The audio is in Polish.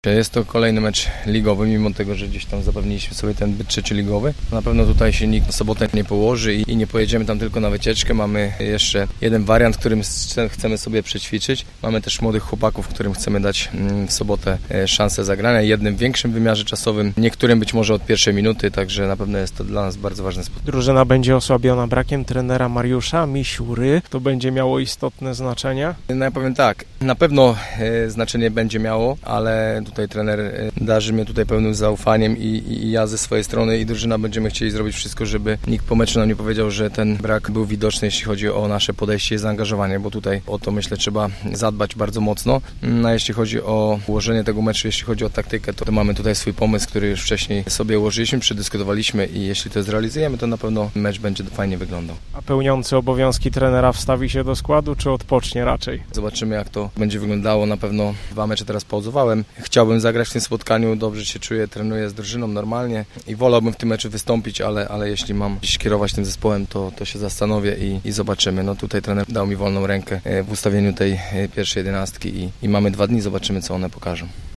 Jest to kolejny mecz ligowy, mimo tego, że gdzieś tam zapewniliśmy sobie ten byt trzecioligowy. Na pewno tutaj się nikt w sobotę nie położy i nie pojedziemy tam tylko na wycieczkę. Mamy jeszcze jeden wariant, którym chcemy sobie przećwiczyć. Mamy też młodych chłopaków, którym chcemy dać w sobotę szansę zagrania. Jednym w większym wymiarze czasowym, niektórym być może od pierwszej minuty, także na pewno jest to dla nas bardzo ważne spotkanie. Drużyna będzie osłabiona brakiem trenera Mariusza Misiury. To będzie miało istotne znaczenie? No ja powiem tak, na pewno znaczenie będzie miało, ale tutaj trener darzy mnie tutaj pełnym zaufaniem i ja ze swojej strony i drużyna będziemy chcieli zrobić wszystko, żeby nikt po meczu nam nie powiedział, że ten brak był widoczny, jeśli chodzi o nasze podejście i zaangażowanie, bo tutaj o to myślę trzeba zadbać bardzo mocno. A jeśli chodzi o ułożenie tego meczu, jeśli chodzi o taktykę, to mamy tutaj swój pomysł, który już wcześniej sobie ułożyliśmy, przedyskutowaliśmy i jeśli to zrealizujemy, to na pewno mecz będzie fajnie wyglądał. A pełniący obowiązki trenera wstawi się do składu, czy odpocznie raczej? Zobaczymy, jak to będzie wyglądało. Na pewno 2 mecze teraz pauzowałem. Chciałbym zagrać w tym spotkaniu, dobrze się czuję, trenuję z drużyną normalnie i wolałbym w tym meczu wystąpić, ale jeśli mam gdzieś kierować tym zespołem, to się zastanowię i zobaczymy. No tutaj trener dał mi wolną rękę w ustawieniu tej pierwszej 11 i mamy 2 dni, zobaczymy, co one pokażą.